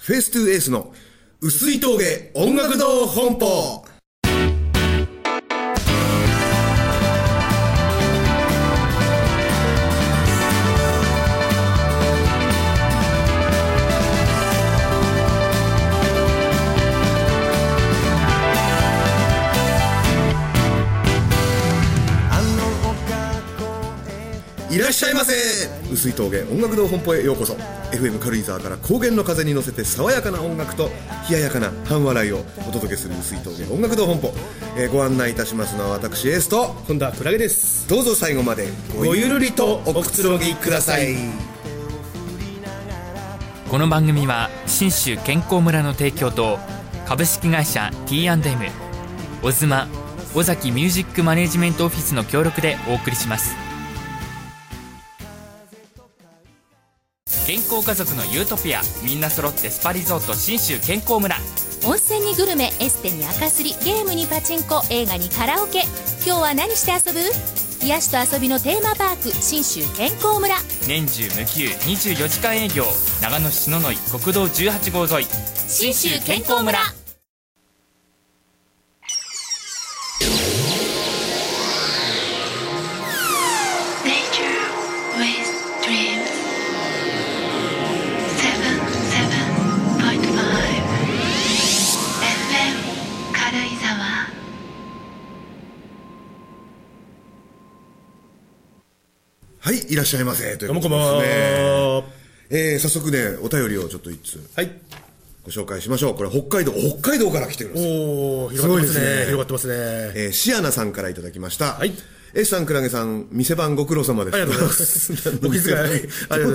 フェイストゥエースの薄い峠音楽堂本舗。いらっしゃいませ。薄い峠音楽堂本舗へようこそ。 FM 軽井沢から高原の風に乗せて爽やかな音楽と冷ややかな半笑いをお届けする薄い峠音楽堂本舗、ご案内いたしますのは私エースと今度はクラゲです。 どうぞ最後までごゆるりとおくつろぎください。 この番組は信州健康村の提供と株式会社 T&M オズマ尾崎ミュージックマネジメントオフィスの協力でお送りします。健康家族のユートピア、みんな揃ってスパリゾート信州健康村。 温泉にグルメ、エステに赤すり、ゲームにパチンコ、映画にカラオケ。今日は何して遊ぶ？癒しと遊びのテーマパーク信州健康村。 年中無休24時間営業、長野市篠ノ井国道18号沿い信州健康村。 はい、いらっしゃいませということどうもこんばんは。 早速ね、お便りをちょっと一通、 はい、 ご紹介しましょう。これ北海道から来てるんです。 おー、広がってますね。広がってますね。 シアナさんからいただきました。 はい。 S さん、クラゲさん、店番ご苦労様です。 ありがとうございます。お気遣いありがとうございます。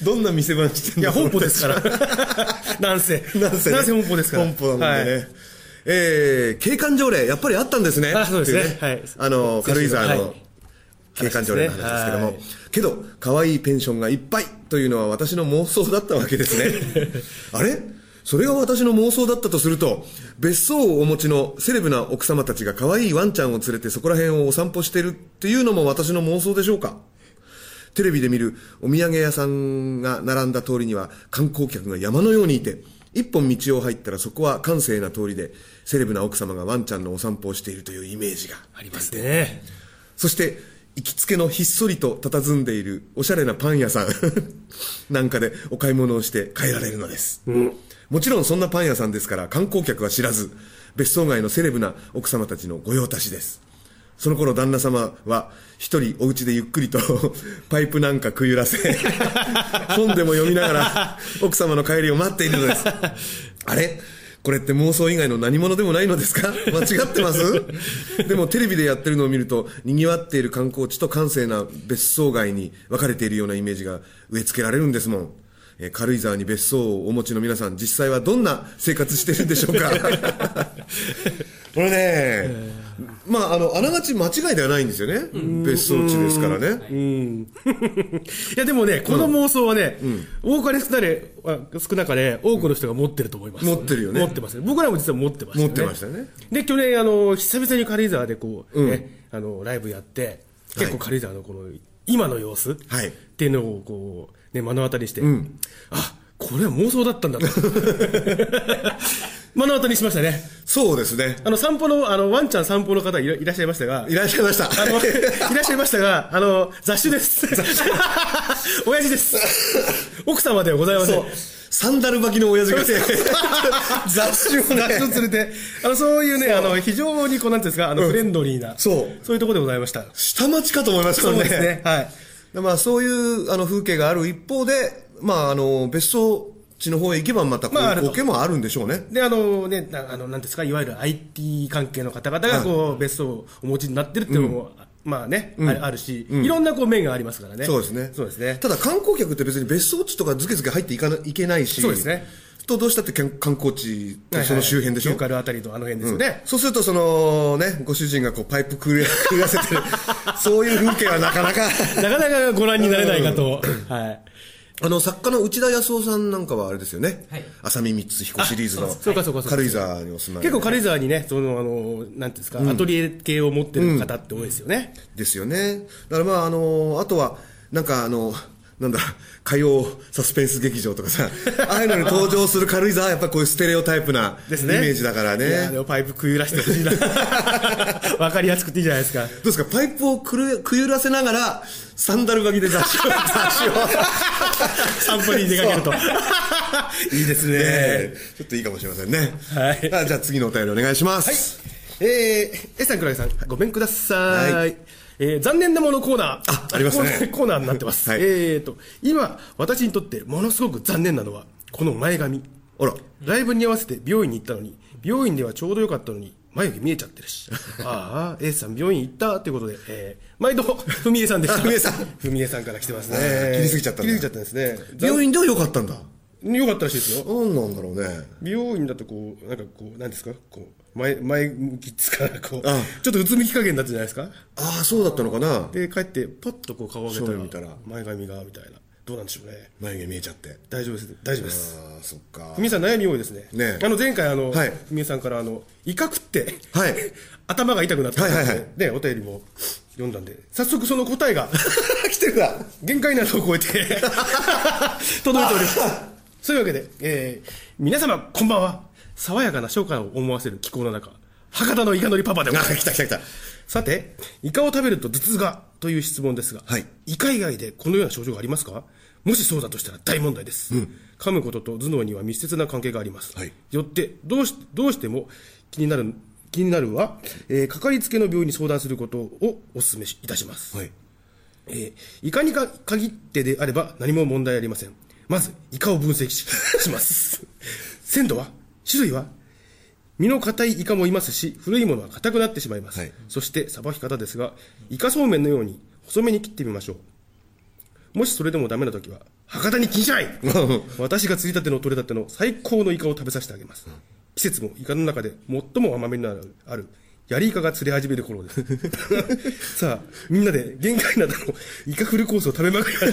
どんな店番してんの？ いや、本舗ですから。なんせ本舗ですから。 本舗なんでね。景観条例、やっぱりあったんですね。 あ、そうですね。はい。 軽井沢の景観条例の話ですけども。けど、可愛いペンションがいっぱいというのは私の妄想だったわけですね。あれ？それが私の妄想だったとすると、別荘をお持ちのセレブな奥様たちが可愛いワンちゃんを連れてそこら辺をお散歩してるっていうのも私の妄想でしょうか？テレビで見るお土産屋さんが並んだ通りには観光客が山のようにいて、一本道を入ったらそこは閑静な通りで、セレブな奥様がワンちゃんのお散歩をしているというイメージがありますね。 そして、行きつけのひっそりと佇んでいるおしゃれなパン屋さんなんかでお買い物をして帰られるのです。もちろんそんなパン屋さんですから観光客は知らず、別荘街のセレブな奥様たちの御用達です。その頃旦那様は一人お家でゆっくりとパイプなんかくゆらせ本でも読みながら奥様の帰りを待っているのです。あれ？これって妄想以外の何者でもないのですか？間違ってます？でもテレビでやってるのを見ると、賑わっている観光地と閑静な別荘街に分かれているようなイメージが植え付けられるんですもん。軽井沢に別荘をお持ちの皆さん、実際はどんな生活してるんでしょうか？これね、あながち間違いではないんですよね。別荘地ですからね。 いやでもね、この妄想はね、多かれ少なかれ多くの人が持ってると思います。 持ってるよね。 持ってますね。僕らも実は持ってましたね。 持ってましたね。 で、去年久々に軽井沢でこう、ライブやって、結構軽井沢のこの今の様子っていうのをこう、目の当たりにして、あ、これは妄想だったんだと目の当たりにしましたね。 そうですね。 散歩のワンちゃん散歩の方いらっしゃいましたが、 いらっしゃいましたが雑種です親父です。奥様ではございません。 サンダル履きの親父が雑種を連れてそういうね非常にこうなんていうんですかフレンドリーなそういうところでございました。 下町かと思いましたね。 そうですね。はい。 そういう風景がある一方で、別荘地の方へ行けばまた光景もあるんでしょうね。 で、なんですか、いわゆる IT 関係の方々がこう別荘をお持ちになってるっていうのも、あるし、いろんな面がありますからね。 そうですね。 そうですね。 ただ観光客って別に別荘地とかずけずけ入っていけないし、 そうですね。 どうしたって観光地ってその周辺でしょ。 ローカルあたりの辺ですよね。 そうするとご主人がこうパイプくゆらせてるそういう風景はなかなかご覧になれないかと。はい。 作家の内田康夫さんなんかはあれですよね。浅見光彦シリーズの軽井沢にお住まい。 結構軽井沢にね、なんていうんですか、アトリエ系を持ってる方って多いですよね。 ですよね。だからあとは、 なんだ、歌謡サスペンス劇場とかさ、ああいうのに登場する軽井沢はやっぱこういうステレオタイプなイメージだからね。 いや、でもパイプくゆらしてほしいな。わかりやすくていいじゃないですか。どうですか、パイプをくゆらせながら、サンダル履きで雑誌を散歩に出かけると。いいですね。 ちょっといいかもしれませんね。 はい。 じゃあ次のお便りお願いします。 はい。Sさん、倉木さん、ごめんください。はい。残念なものコーナー。 ありますね。 コーナーになってます。はい、今、私にとってものすごく残念なのは、この前髪。 あら。 ライブに合わせて美容院に行ったのに、美容院ではちょうどよかったのに、眉毛見えちゃってるし。ああ、Sさん美容院行ったということで、毎度、ふみえさんでした。 ふみえさん。 ふみえさんから来てますね。 切りすぎちゃったんだ。 切りすぎちゃったんですね。 美容院ではよかったんだ。 よかったらしいですよ。 なんなんだろうね。 美容院だとこう、なんかこう、なんですかこう。前向きっつからこうちょっとうつむき加減だったじゃないですか。 ああ、そうだったのかな。 で帰ってパッとこう顔を上げたら前髪がみたいな。どうなんでしょうね。 眉毛見えちゃって大丈夫です。大丈夫です。 ああ、そっか。 ふみさん悩み多いですね。 ね。 前回ふみさんから胃カクって頭が痛くなったでお便りも読んだんで、早速その答えが来てるな。 限界などを超えて届いております。そういうわけで、皆様こんばんは。爽やかな初夏を思わせる気候の中、博多のイカのりパパでございます。 来た来た来た。 さて、イカを食べると頭痛がという質問ですが、 はい、 イカ以外でこのような症状がありますか？もしそうだとしたら大問題です。噛むことと頭脳には密接な関係があります。 はい、 よってどうしても気になるは、かかりつけの病院に相談することをお勧めいたします。 はい、 イカに限ってであれば何も問題ありません。まずイカを分析します鮮度は、種類は、身の硬いイカもいますし、古いものは硬くなってしまいます。はい、そしてさばき方ですが、イカそうめんのように細めに切ってみましょう。もしそれでもダメな時は博多に禁止ない私が釣りたての取れたての最高のイカを食べさせてあげます。季節もイカの中で最も甘めにあるヤリイカが釣れ始める頃ですさあみんなで限界などのイカフルコースを食べまくりましょ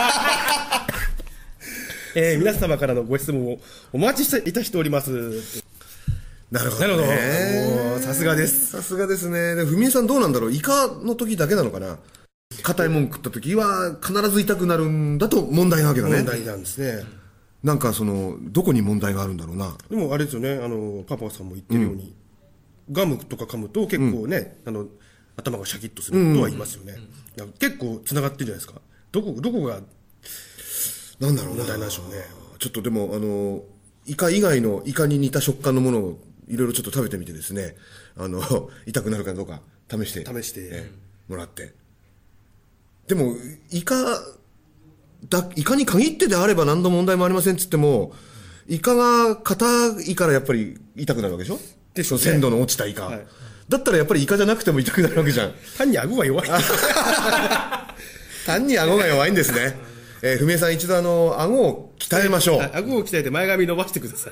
う皆様からのご質問をお待ちいたしております。 なるほどね。 さすがです。 さすがですね。で、ふみえさんどうなんだろう。イカの時だけなのかな。硬いもん食った時は必ず痛くなるんだと問題なわけだね。 問題なんですね。 なんかどこに問題があるんだろうな。 でもあれですよね、パパさんも言ってるように、ガムとか噛むと結構ね、頭がシャキッとするとは言いますよね。結構つながってるじゃないですか。どこがなんだろうな。 問題なんでしょうね。 ちょっとでもイカ以外のイカに似た食感のものをいろいろちょっと食べてみてですね、痛くなるかどうか試してもらって。でもイカに限ってであれば何の問題もありませんって言っても、イカが硬いからやっぱり痛くなるわけでしょ。でしょ、鮮度の落ちたイカ、はい、だったらやっぱりイカじゃなくても痛くなるわけじゃん。 単に顎が弱い単に顎が弱いんですね。ふみえさん一度顎を鍛えましょう。 顎を鍛えて前髪伸ばしてくださ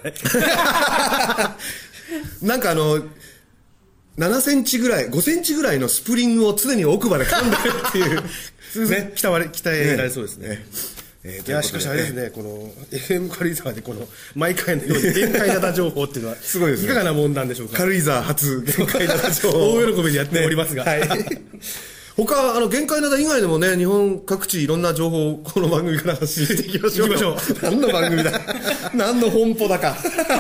いなんか7センチぐらい5センチぐらいのスプリングを常に奥歯で噛んでるっていうね、鍛えられそうですね。いやしかしあれですね、この FM 軽井沢でこの毎回のように限界型情報っていうのはすごいですね。 いかがなもんなんでしょうか。 軽井沢初限界型情報大喜びでやっておりますが、 はい他限界灘以外でもね、日本各地いろんな情報をこの番組から発信していきましょう。何の番組だ何の本舗だか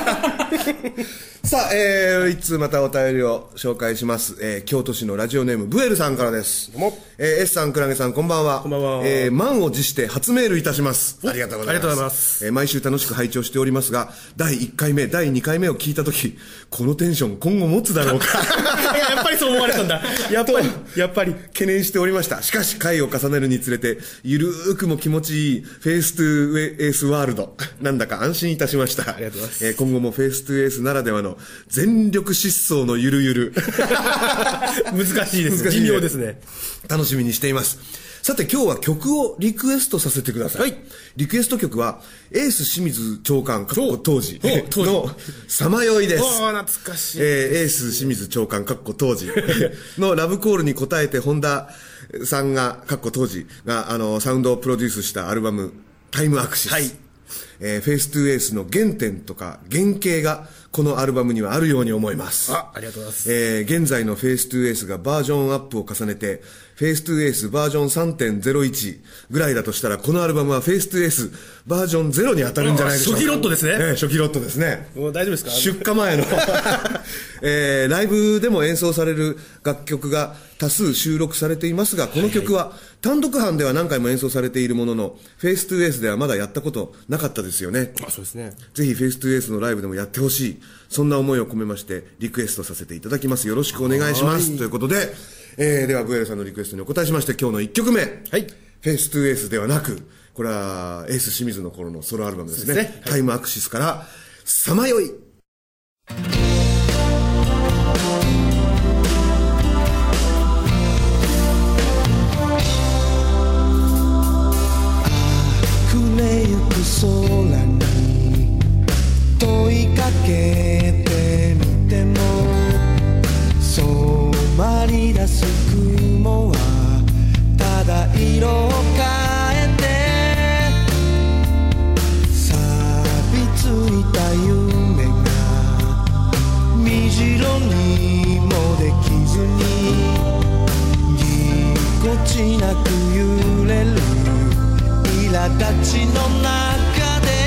さあ、いつまたお便りを紹介します。京都市のラジオネームブエルさんからです。 どうも。 S さん、クラゲさん、こんばんは。 こんばんは。 満を持して初メールいたします。ありがとうございます。 ありがとうございます。 毎週楽しく拝聴しておりますが、第1回目、第2回目を聞いたとき、このテンション今後持つだろうかやっぱりそう思われたんだ。やっぱり。 懸念しておりました。しかし、回を重ねるにつれて、ゆるーくも気持ちいいフェイストゥーエースワールド。なんだか安心いたしました。 ありがとうございます。 今後もフェイストゥーエースならではの全力疾走のゆるゆる。 難しいです。微妙ですね。 楽しみにしています。さて今日は曲をリクエストさせてください。はい。リクエスト曲は、エース清水長官、当時のさまよいです。 懐かしい。 エース清水長官、当時のラブコールに応えて、本田さんが、当時が、サウンドをプロデュースしたアルバム、タイムアクシス。はい。 フェイストゥエースの原点とか原型がこのアルバムにはあるように思います。 ありがとうございます。 現在のフェイストゥエースがバージョンアップを重ねて、フェイストゥエースバージョン 3.01 ぐらいだとしたら、このアルバムはフェイストゥエースバージョン0に当たるんじゃないでしょうか。 初期ロットですね。 初期ロットですね。 もう大丈夫ですか？ 出荷前の、ライブでも演奏される楽曲が多数収録されていますが、この曲は単独版では何回も演奏されているものの、フェイストゥエースではまだやったことなかったですよね。 そうですね。 ぜひフェイストゥエースのライブでもやってほしい。そんな思いを込めましてリクエストさせていただきます。よろしくお願いします。ということで、ではブエルさんのリクエストにお答えしまして、今日の1曲目、はい、フェイストゥエースではなく、これはエース清水の頃のソロアルバムですね。はい、タイムアクシスからさまよい。 溢れゆく空に問いかけてみても、染まり出す雲はただ色を変えて、錆びついた夢が虹色にもできずに、ぎこちなく揺れる苛立ちの中で、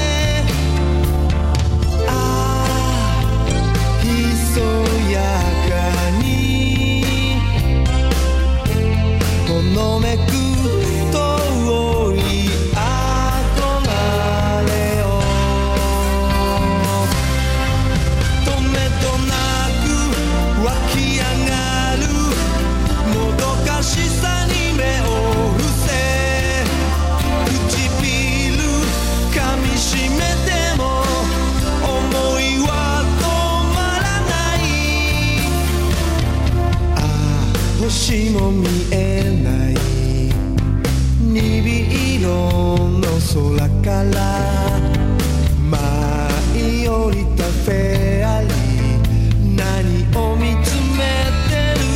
ひそやかにほのめく遠い憧れを、とめどなく湧き上がるもどかしさに目を伏せ、噛みしめても思いは止まらない。星も見えない鈍色の空から舞い降りたフェアリー、何を見つめてる？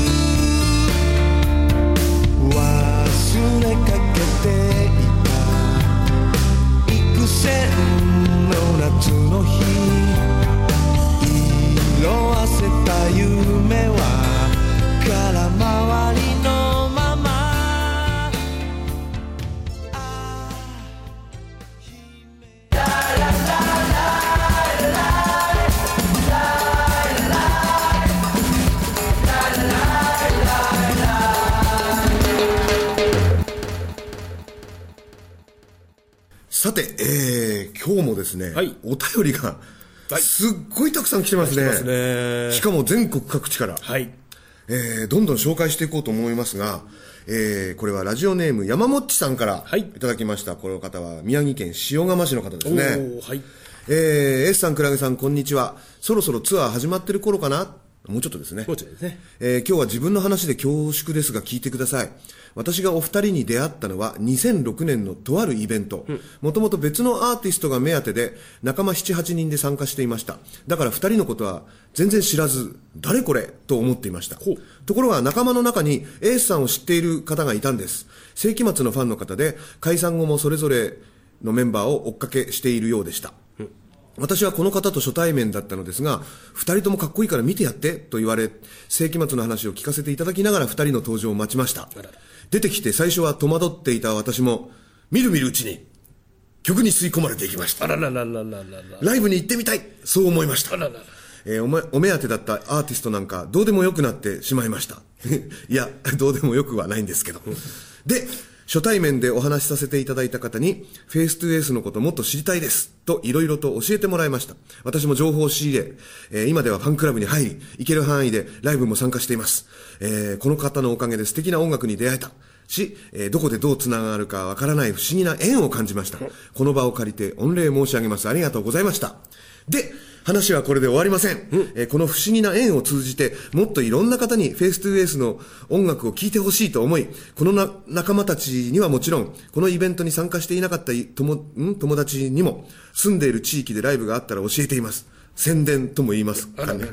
忘れかけていた幾千の夏の日、色あせた夢は空回りのまま。 さて、今日もですね、はい、お便りがすっごいたくさん来てますね。しかも全国各地から、はい、どんどん紹介していこうと思いますが、これはラジオネーム山もっちさんからいただきました。はい、この方は宮城県塩釜市の方ですね。はい、S さん、クラゲさん、こんにちは。そろそろツアー始まってる頃かな？もうちょっとですね。もうちょっとですね。今日は自分の話で恐縮ですが聞いてください。私がお二人に出会ったのは2006年のとあるイベント。もともと別のアーティストが目当てで仲間 7,8 人で参加していました。だから二人のことは全然知らず、誰これと思っていました。ところが仲間の中にエースさんを知っている方がいたんです。世紀末のファンの方で、解散後もそれぞれのメンバーを追っかけしているようでした。私はこの方と初対面だったのですが、二人ともかっこいいから見てやってと言われ、世紀末の話を聞かせていただきながら二人の登場を待ちました。出てきて最初は戸惑っていた私も、みるみるうちに曲に吸い込まれていきました。ライブに行ってみたい、そう思いました。お目当てだったアーティストなんかどうでもよくなってしまいました。いや、どうでもよくはないんですけど。で、初対面でお話しさせていただいた方に、フェイストゥエースのこともっと知りたいです、といろいろと教えてもらいました。私も情報を仕入れ、今ではファンクラブに入り、行ける範囲でライブも参加しています。この方のおかげで素敵な音楽に出会えたし、どこでどうつながるかわからない不思議な縁を感じました。この場を借りて御礼申し上げます。ありがとうございました。で、話はこれで終わりません。この不思議な縁を通じて、もっといろんな方にフェイストゥエースの音楽を聴いてほしいと思い、この仲間たちにはもちろん、このイベントに参加していなかった友達にも、住んでいる地域でライブがあったら教えています。宣伝とも言いますかね。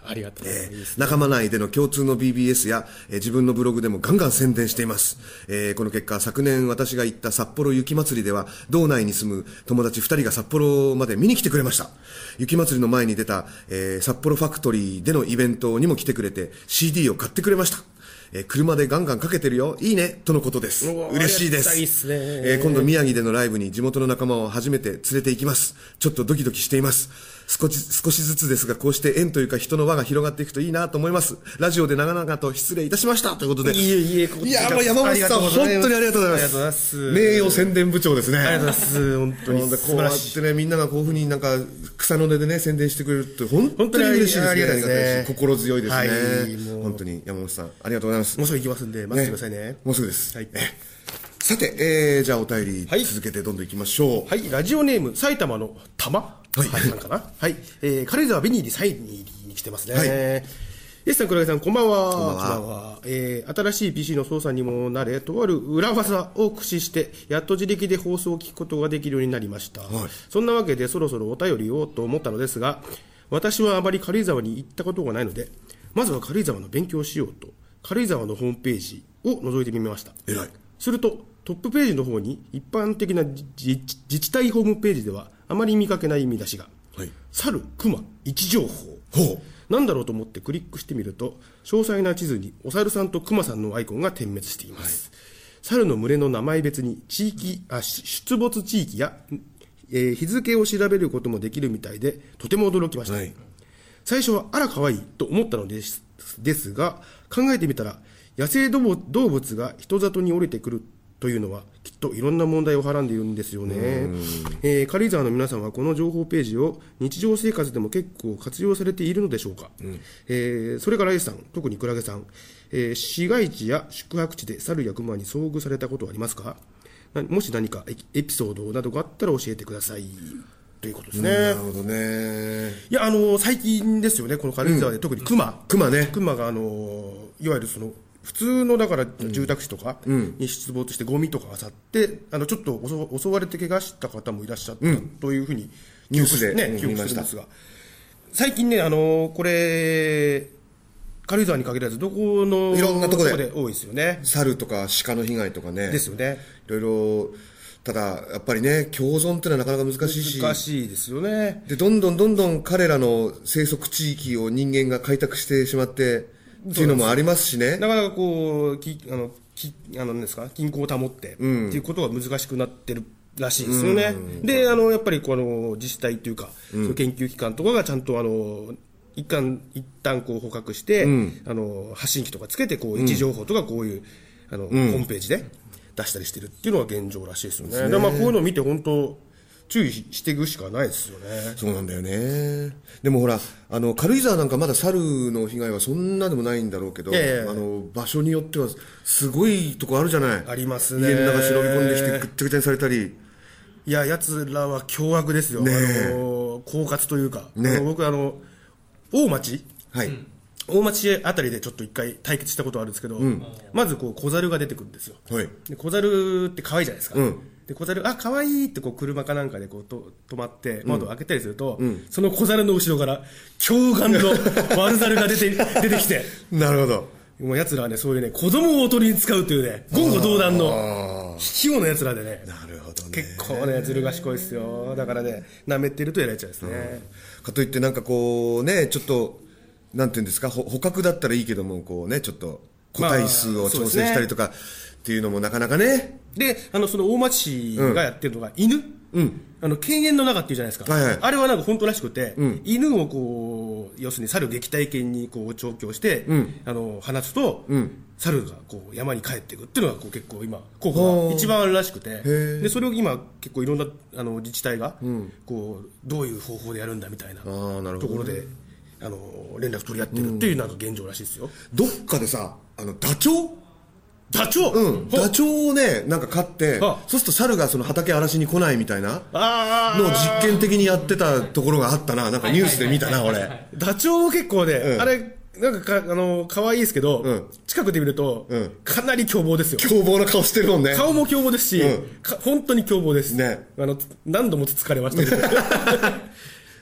ありがとうございます。 仲間内での共通の BBS や、自分のブログでもガンガン宣伝しています。この結果、昨年私が行った札幌雪まつりでは、道内に住む友達2人が札幌まで見に来てくれました。雪まつりの前に出た、札幌ファクトリーでのイベントにも来てくれて、CD を買ってくれました。車でガンガンかけてるよ、いいねとのことです。嬉しいです。 いいっすね。 今度宮城でのライブに地元の仲間を初めて連れて行きます。ちょっとドキドキしています。少しずつですが、こうして縁というか人の輪が広がっていくといいなと思います。ラジオで長々と失礼いたしましたということで。 いや、 もう山本さん、本当にありがとうございます。 ありがとうございます。 名誉宣伝部長ですね。 ありがとうございます。本当に素晴らしい。 こうやってね、みんながこういうふうになんか草の根でね、宣伝してくれるって本当に嬉しいですね。 ありがたいですね。 心強いですね。 はい、 本当に山本さん、ありがとうございます。 もうすぐ行きますんで、待ってくださいね。 もうすぐです。 はい。 さて、じゃあお便り続けてどんどん行きましょう。 はい、ラジオネーム、埼玉の玉はい、さんかな。はい。軽井沢ベニーでサインに来てますね。はい。Sさん、黒木さん、こんばんは。こんばんは。新しい PC の操作にもなれ、とある裏技を駆使して、やっと自力で放送を聞くことができるようになりました。はい、そんなわけで、そろそろお便りをと思ったのですが、私はあまり軽井沢に行ったことがないので、まずは軽井沢の勉強をしようと、軽井沢のホームページを覗いてみました。 偉い。すると、トップページの方に一般的な自治体ホームページではあまり見かけない見出しが、はい、猿、熊、位置情報。なんだろうと思ってクリックしてみると、詳細な地図にお猿さんと熊さんのアイコンが点滅しています。はい、猿の群れの名前別に出没地域や、日付を調べることもできるみたいで、とても驚きました。はい、最初はあら可愛いと思ったのですが、考えてみたら、野生動物が人里に降りてくるというのはきっといろんな問題をはらんでいるんですよね。軽井沢の皆さんはこの情報ページを日常生活でも結構活用されているのでしょうか。それから A さん、特にクラゲさん、市街地や宿泊地で猿や熊に遭遇されたことはありますか？もし何かエピソードなどがあったら教えてくださいということですね。 なるほどね。 いや、最近ですよね、この軽井沢で、特に熊ね。熊がいわゆるその普通のだから住宅地とかに出没してゴミとか漁って、ちょっと襲われて怪我した方もいらっしゃったというふうにニュースで記憶してるんですが、最近ね、これ軽井沢に限らずどこのいろんなところで多いですよね。 猿とか鹿の被害とかね。 ですよね。 いろいろ。ただやっぱりね、共存ってのはなかなか難しいし、 難しいですよね。 でどんどん彼らの生息地域を人間が開拓してしまってっていうのもありますしね。 なかなかこうなんですか、均衡を保って、っていうことが難しくなってるらしいですよね。でやっぱりこの自治体というか、研究機関とかがちゃんと一旦こう捕獲して、発信機とかつけてこう位置情報とかこういうホームページで出したりしてるっていうのが現状らしいですよね。でこういうのを見て本当注意していくしかないですよね。 そうなんだよね。でもほら軽井沢なんかまだ猿の被害はそんなでもないんだろうけど、場所によってはすごいとこあるじゃない。 ありますね。 家の中忍び込んできてぐっちゃぐちゃにされたり。 いや、奴らは凶悪ですよ。狡猾というか、僕大町、はい、大町あたりでちょっと一回対決したことあるんですけど、まずこう小猿が出てくるんですよ。はい、で小猿って可愛いじゃないですか。で小猿可愛いってこう車かなんかでこう止まって窓を開けたりすると、その小猿の後ろから凶悍の悪猿が出てきてなるほど。 もう奴らはね、そういうね、子供をおとりに使うというね、言語道断の卑怯な奴らでね。 なるほどね。 結構ね、ずる賢いですよ。だからね、舐めてるとやられちゃうんですね。 かといってなんかこうね、ちょっとなんていうんですか、捕獲だったらいいけども、こうね、ちょっと個体数を調整したりとかっていうのもなかなかね。 で、その大町市がやってるのが犬。犬猿の中っていうじゃないですか。あれはなんか本当らしくて、犬をこう、要するに猿撃退犬にこう調教して、放つと、猿がこう山に帰っていくっていうのがこう結構今、効果が一番あるらしくて、で、それを今結構いろんな自治体が、こう、どういう方法でやるんだみたいなところで、連絡取り合ってるっていうなんか現状らしいですよ。 どっかでさ、ダチョウダチョウダチョウをね、なんか飼って、そうすると猿がその畑荒らしに来ないみたいなのを実験的にやってたところがあったな。なんかニュースで見たな、俺。 ダチョウも結構ね、あれ、なんか可愛いですけど、近くで見ると、かなり凶暴ですよ。 凶暴な顔してるもんね。 顔も凶暴ですし、本当に凶暴です。ね。何度もつつかれましたけど。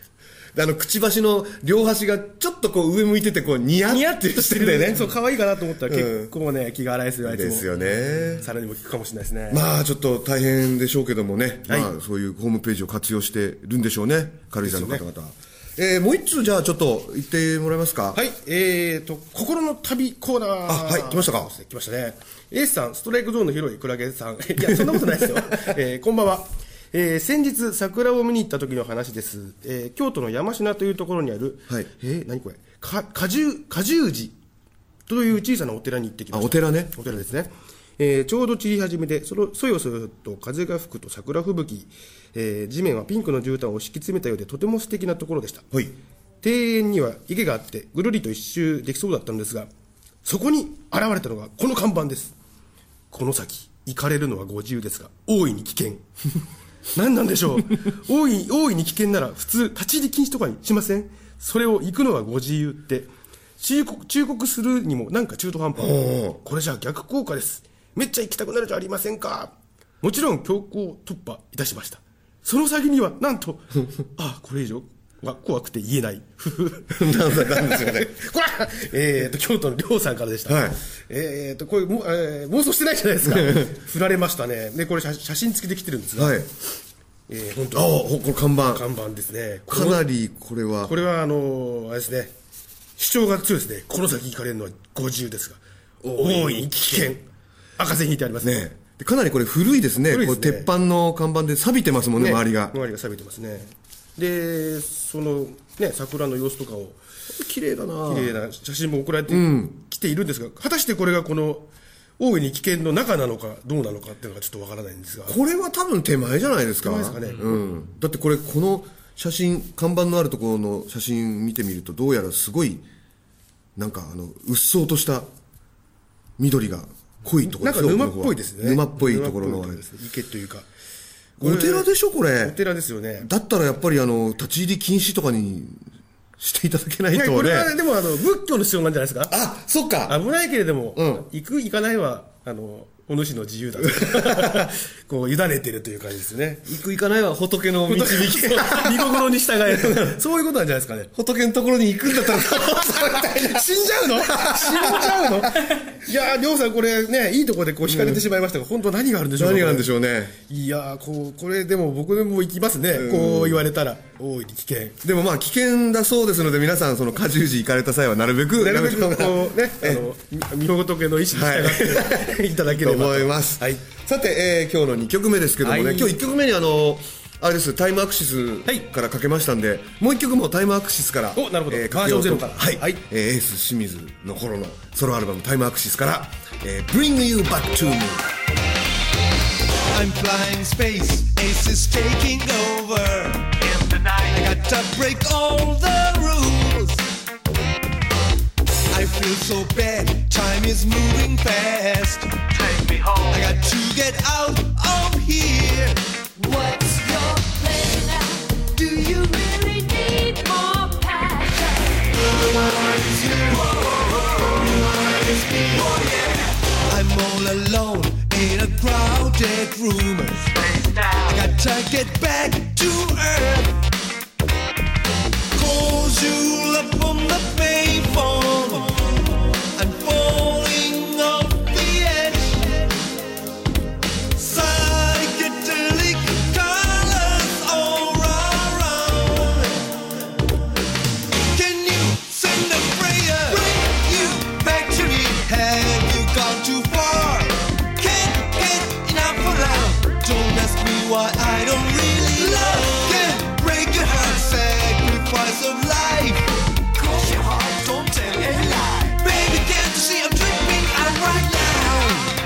くちばしの両端がちょっとこう上向いててこうニヤってしてるんだよね。 そう、可愛いかなと思ったら結構ね、気が荒いですよ、あいつも。 ですよね。 さらにも効くかもしれないですね。 まあちょっと大変でしょうけどもね、まあそういうホームページを活用してるんでしょうね、軽井沢の方々。もう一つじゃあちょっと言ってもらえますか。 はい、心の旅コーナー。 はい、来ましたか。 来ましたね。エースさん、ストライクゾーンの広いクラゲさん。いや、そんなことないですよ。こんばんは。先日桜を見に行った時の話です。京都の山科というところにある、 はい、 何これ、果樹寺という小さなお寺に行ってきました。 お寺ね。 お寺ですね。ちょうど散り始めで、そよそよと風が吹くと桜吹雪、地面はピンクの絨毯を敷き詰めたようでとても素敵なところでした。 はい、 庭園には池があってぐるりと一周できそうだったんですが、そこに現れたのがこの看板です。この先行かれるのはご自由ですが大いに危険。何なんでしょう。大いに危険なら普通立ち入り禁止とかにしません？それを行くのはご自由って忠告するにもなんか中途半端。これじゃ逆効果です。めっちゃ行きたくなるじゃありませんか。もちろん強行突破いたしました。その先にはなんとこれ以上は怖くて言えない。 なんですよね。 これ京都のりょうさんからでした。はい、これ妄想してないじゃないですか。振られましたね。でこれ写真付きで来てるんですが、はい、本当これ看板ですね。 かなりこれはあれですね、主張が強いですね。この先行かれるのはご自由ですが大いに危険。赤線引いてありますね。 かなりこれ古いですね。これ鉄板の看板で錆びてますもんね、周りが錆びてますね。でそのね桜の様子とかを綺麗な写真も送られてきているんですが、果たしてこれがこの大いに危険の中なのかどうなのかっていうのがちょっとわからないんですが、 これは多分手前じゃないですか。 手前ですかね。 だってこの写真、看板のあるところの写真見てみるとどうやらすごいなんかうっそうとした緑が濃いところですよ。 なんか沼っぽいですね。 沼っぽいところの池というかお寺でしょこれ。 お寺ですよね。 だったらやっぱり立ち入り禁止とかにしていただけないとね。 これはでも仏教の必要なんじゃないですか。 そっか。 危ないけれども、行く行かないはお主の自由だとこう委ねてるという感じですね。 行く行かないは仏の導き見心に従えとそういうことなんじゃないですかね。 仏のところに行くんだったら死んじゃうのいやりょうさんこれねいいところでこう惹かれてしまいましたが、本当何があるんでしょうか。 何があるんでしょうね。 いやこれでも僕でも行きますね。こう言われたら大いに危険。 でもまあ危険だそうですので、皆さんその果樹寺行かれた際はなるべくこうねみ仏の意思に従っていただければと思います。 はい、 さて、今日の2曲目ですけどもね、今日1曲目にあれです、タイムアクシスからかけましたんで、もう1曲もタイムアクシスからなるほど、 かけようと。 バージョン0から、 はい、エース清水の頃のソロアルバムタイムアクシスからBring You Back to Me。 I'm flying space, Ace is taking over in the night. I got to break all the rules. I feel so bad, time is moving fast. Take me home, I got to get out of here. What's your plan now? Do you really need more passion? It's you, it's me. I'm all alone in a crowded room. I got to get back to earth. Calls you up on the payphone. I'm falling off the edge. Psychedelic colors all around. Can you send a prayer? Bring you back to me. Have you gone too far? Can't get enough of love. Don't ask me why I don't really love. Can't break your heart. Sacrifice of life. Cross your heart, don't tell a lie. Baby, can't you see I'm tripping out right now?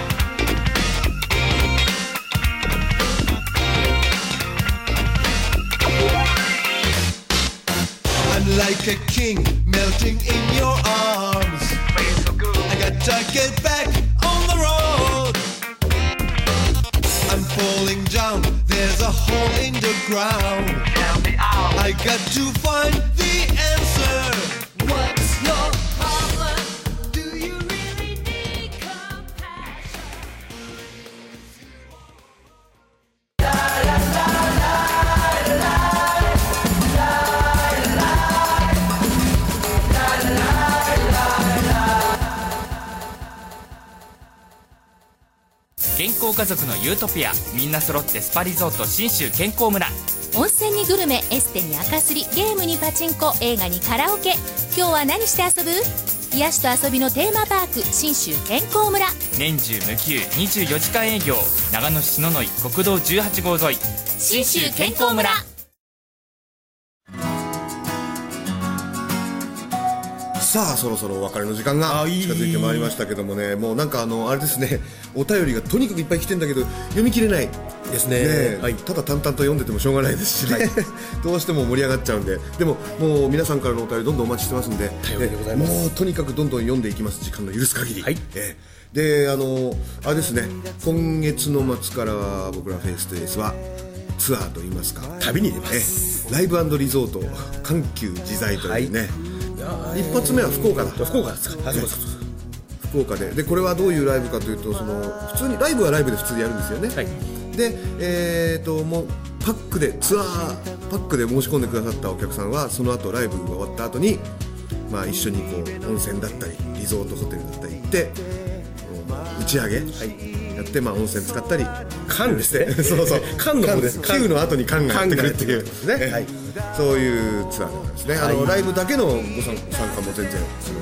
I'm like a king melting in your arms. So good. I gotta get back on the road. I'm falling down, there's a hole in the ground. Help me out. I got to find the answer. What's your problem? Do you really need compassion? La la la la la la la 康家族のユートピア、みんな揃ってスパリゾート信州健康村。 温泉にグルメ、エステに赤すり、ゲームにパチンコ、映画にカラオケ。今日は何して遊ぶ？癒しと遊びのテーマパーク信州健康村。 年中無休24時間営業、長野市篠ノ井国道18号沿い、 信州健康村。 さあそろそろお別れの時間が近づいてまいりましたけどもね、もうなんかあれですね、お便りがとにかくいっぱい来てんだけど読み切れないですね。 はい、ただ淡々と読んでてもしょうがないですしね、どうしても盛り上がっちゃうんで、でももう皆さんからのお便りどんどんお待ちしてますんで、 頼りでございます。 もうとにかくどんどん読んでいきます、時間の許す限り。 はい。 であれですね、今月の末から僕らフェイストゥエースはツアーといいますか旅に出ます。 ライブ&リゾート緩急自在というね、一発目は福岡だ。 福岡ですか。 福岡でこれはどういうライブかというと、普通にライブはライブで普通にやるんですよね。はい、でもうパックでツアーパックで申し込んでくださったお客さんはその後ライブが終わった後に、まあ、一緒にこう温泉だったりリゾートホテルだったり行って打ち上げやって、まあ、温泉使ったり缶ですね。 そうそう缶の方です。 9の後に缶がやってくるっていうですね。はい、 そういうツアーなんですね。ライブだけのご参加も全然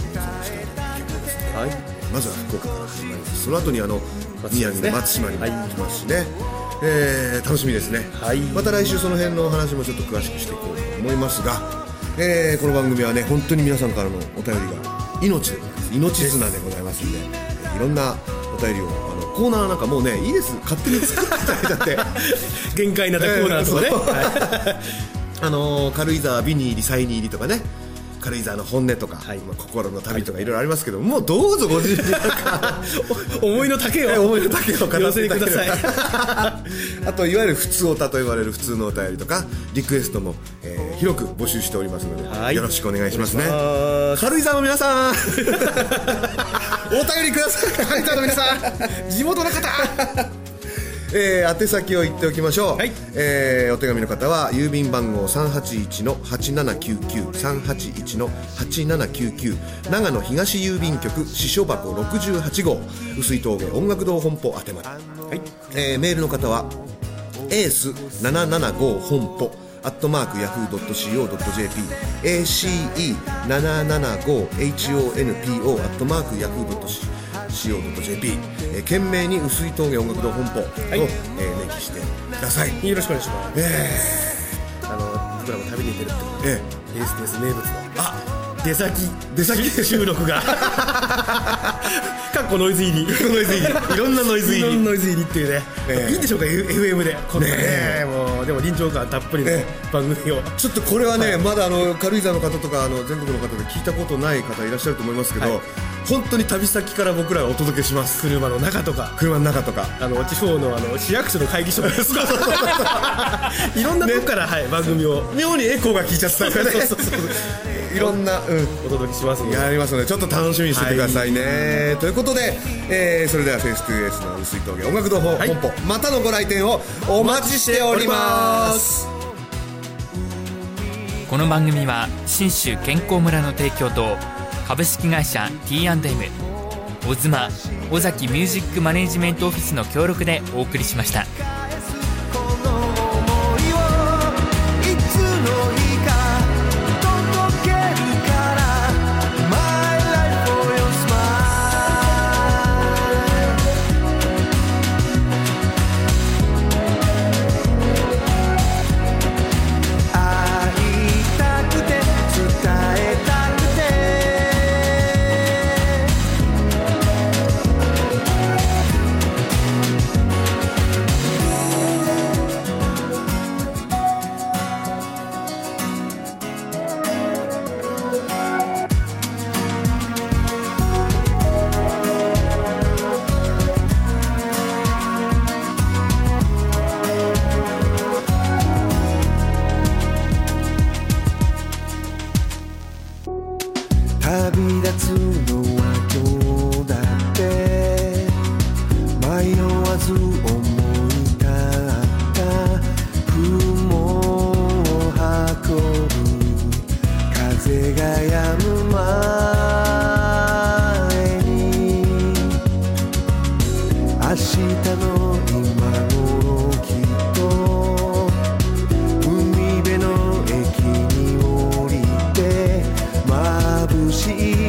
はい、まずは福岡から始まります。その後に宮城の松島にも行きますしね、楽しみですね。はい、また来週その辺のお話もちょっと詳しくしていこうと思いますが、この番組はね本当に皆さんからのお便りが命でございます。命綱でございますんで、いろんなお便りをコーナーなんかもうねいいです、勝手に作っていただいちゃって限界なコーナーとかね、 軽井沢美に入り祭に入りとかね、軽井沢の本音とか、はい、心の旅とかいろいろありますけど、もうどうぞご自由になんか思いの丈を語っていただけくださいあといわゆる普通オタと言われる普通のお便りとかリクエストも、広く募集しておりますので、はい、よろしくお願いしますね。軽井沢の皆さんお便りください。軽井沢の皆さん地元の方宛先を言っておきましょう。はい、お手紙の方は郵便番号 381-8799 381-8799 長野東郵便局支所箱68号碓氷峠音楽堂本舗宛てまで。はい、メールの方はエース775本舗@yahoo.co.jp ace775honpo@yahoo.co.jp 懸命に碓氷峠音楽堂本舗と、明記してください。 よろしくお願いします。僕らも旅に出るってことで、ASTS 名物の出先収録がかっこノイズ入りいろんなノイズ入りっていうね、いいんでしょうか FM でこのね、もうでも臨場感たっぷりの番組を、 ちょっとこれはね、まだ軽井沢の方とか全国の方で聞いたことない方いらっしゃると思いますけど、本当に旅先から僕らがお届けします。 車の中とか地方の市役所の会議所とかいろんなとこから、番組を妙にエコーが効いちゃったからねいろんな、 お届けしますのでやりますので、ちょっと楽しみにしててくださいね。ということで、それではフェイストゥエースの碓氷峠音楽堂本舗、またのご来店をお待ちしております。 この番組は信州健康村の提供と株式会社 T&M オズマ尾崎ミュージックマネジメントオフィスの協力でお送りしました。 旅立つのは今日だって迷わず思い立った雲を運ぶ風が止む前に明日のしい